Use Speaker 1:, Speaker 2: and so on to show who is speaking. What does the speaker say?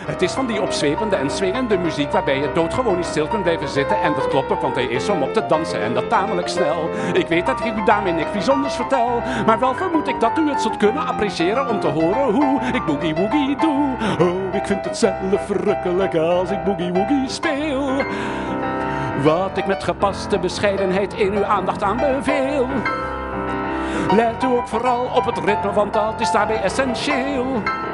Speaker 1: Het is van die opzwepende en swingende muziek waarbij je doodgewoon niet stil kunt blijven zitten. En dat klopt ook, want hij is om op te dansen en dat tamelijk snel. Ik weet dat ik u daarmee niks bijzonders vertel, maar wel vermoed ik dat u het zult kunnen appreciëren om te horen hoe ik boogie woogie doe. Oh, ik vind het zelf verrukkelijk als ik boogie woogie speel. Wat ik met gepaste bescheidenheid in uw aandacht aanbeveel. Let u ook vooral op het ritme, want dat is daarbij essentieel.